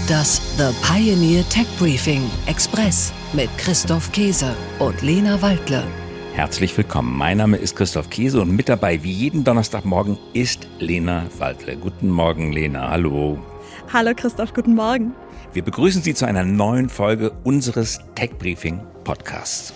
Das The Pioneer Tech Briefing Express mit Christoph Käse und Lena Waldle. Herzlich willkommen. Mein Name ist Christoph Käse und mit dabei wie jeden Donnerstagmorgen ist Lena Waldle. Guten Morgen, Lena. Hallo. Hallo Christoph, guten Morgen. Wir begrüßen Sie zu einer neuen Folge unseres Tech Briefing Podcasts.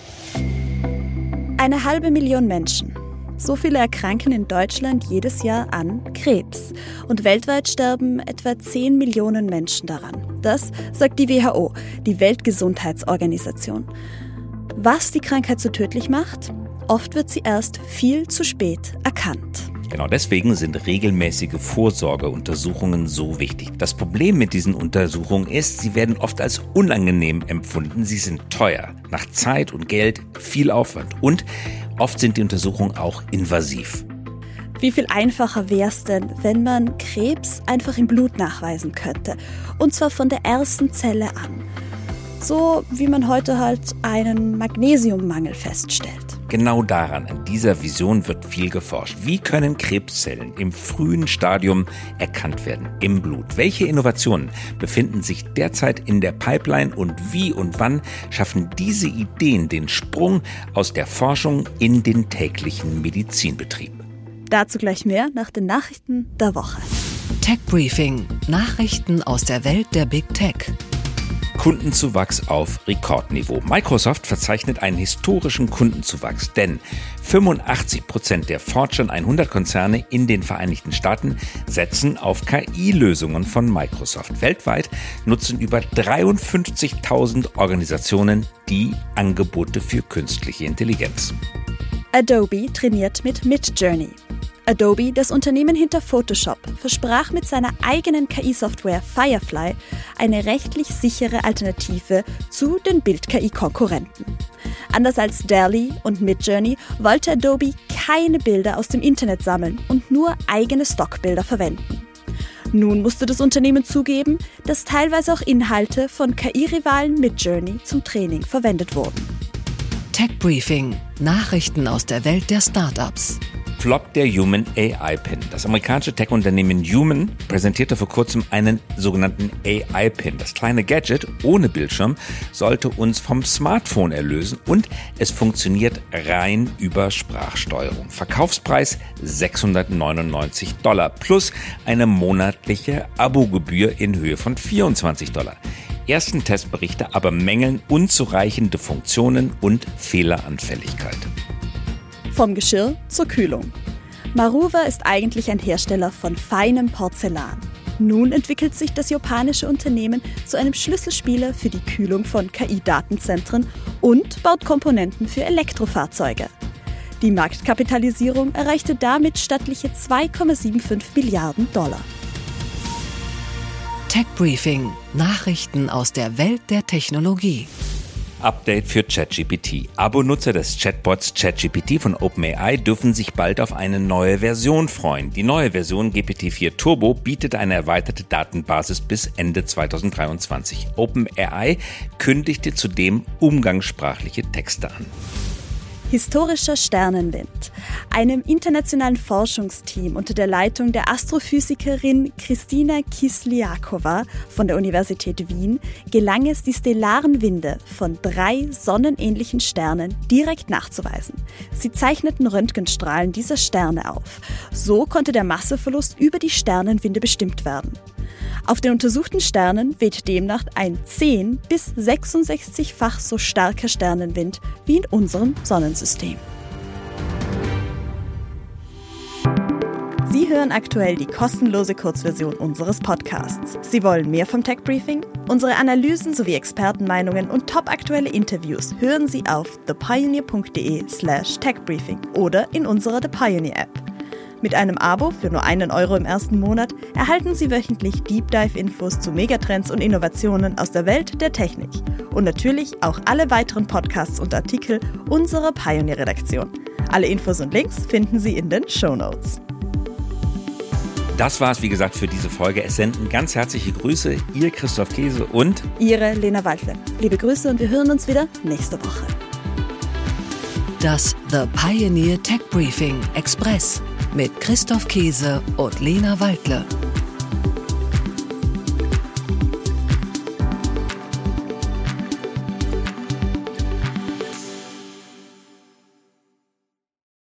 500.000 Menschen. So viele erkranken in Deutschland jedes Jahr an Krebs. Und weltweit sterben etwa 10 Millionen Menschen daran. Das sagt die WHO, die Weltgesundheitsorganisation. Was die Krankheit so tödlich macht? Oft wird sie erst viel zu spät erkannt. Genau deswegen sind regelmäßige Vorsorgeuntersuchungen so wichtig. Das Problem mit diesen Untersuchungen ist, sie werden oft als unangenehm empfunden. Sie sind teuer, nach Zeit und Geld viel Aufwand und oft sind die Untersuchungen auch invasiv. Wie viel einfacher wäre es denn, wenn man Krebs einfach im Blut nachweisen könnte? Und zwar von der ersten Zelle an. So wie man heute halt einen Magnesiummangel feststellt. Genau daran, an dieser Vision wird viel geforscht. Wie können Krebszellen im frühen Stadium erkannt werden im Blut? Welche Innovationen befinden sich derzeit in der Pipeline und wie und wann schaffen diese Ideen den Sprung aus der Forschung in den täglichen Medizinbetrieb? Dazu gleich mehr nach den Nachrichten der Woche. Tech Briefing. Nachrichten aus der Welt der Big Tech. Kundenzuwachs auf Rekordniveau. Microsoft verzeichnet einen historischen Kundenzuwachs, denn 85% der Fortune 100 Konzerne in den Vereinigten Staaten setzen auf KI-Lösungen von Microsoft. Weltweit nutzen über 53.000 Organisationen die Angebote für künstliche Intelligenz. Adobe trainiert mit Midjourney. Adobe, das Unternehmen hinter Photoshop, versprach mit seiner eigenen KI-Software Firefly eine rechtlich sichere Alternative zu den Bild-KI-Konkurrenten. Anders als DALL-E und Midjourney wollte Adobe keine Bilder aus dem Internet sammeln und nur eigene Stockbilder verwenden. Nun musste das Unternehmen zugeben, dass teilweise auch Inhalte von KI-Rivalen Midjourney zum Training verwendet wurden. Tech Briefing. Nachrichten aus der Welt der Startups. Flop der Human AI Pin. Das amerikanische Tech-Unternehmen Human präsentierte vor kurzem einen sogenannten AI Pin. Das kleine Gadget ohne Bildschirm sollte uns vom Smartphone erlösen und es funktioniert rein über Sprachsteuerung. Verkaufspreis $699 plus eine monatliche Abogebühr in Höhe von $24. Ersten Testberichte aber mängeln unzureichende Funktionen und Fehleranfälligkeit. Vom Geschirr zur Kühlung. Maruva ist eigentlich ein Hersteller von feinem Porzellan. Nun entwickelt sich das japanische Unternehmen zu einem Schlüsselspieler für die Kühlung von KI-Datenzentren und baut Komponenten für Elektrofahrzeuge. Die Marktkapitalisierung erreichte damit stattliche $2,75 Milliarden. Tech Briefing. Nachrichten aus der Welt der Technologie. Update für ChatGPT. Abo-Nutzer des Chatbots ChatGPT von OpenAI dürfen sich bald auf eine neue Version freuen. Die neue Version GPT-4 Turbo bietet eine erweiterte Datenbasis bis Ende 2023. OpenAI kündigte zudem umgangssprachliche Texte an. Historischer Sternenwind. Einem internationalen Forschungsteam unter der Leitung der Astrophysikerin Kristina Kisliakova von der Universität Wien gelang es, die stellaren Winde von 3 sonnenähnlichen Sternen direkt nachzuweisen. Sie zeichneten Röntgenstrahlen dieser Sterne auf. So konnte der Masseverlust über die Sternenwinde bestimmt werden. Auf den untersuchten Sternen weht demnach ein 10- bis 66-fach so starker Sternenwind wie in unserem Sonnensystem. Sie hören aktuell die kostenlose Kurzversion unseres Podcasts. Sie wollen mehr vom Tech Briefing? Unsere Analysen sowie Expertenmeinungen und topaktuelle Interviews hören Sie auf thepioneer.de/techbriefing oder in unserer The Pioneer App. Mit einem Abo für nur €1 im ersten Monat erhalten Sie wöchentlich Deep Dive Infos zu Megatrends und Innovationen aus der Welt der Technik. Und natürlich auch alle weiteren Podcasts und Artikel unserer Pioneer-Redaktion. Alle Infos und Links finden Sie in den Shownotes. Das war's, wie gesagt, für diese Folge. Es senden ganz herzliche Grüße, Ihr Christoph Käse und Ihre Lena Waldle. Liebe Grüße und wir hören uns wieder nächste Woche. Das The Pioneer Tech Briefing Express mit Christoph Käse und Lena Waldle.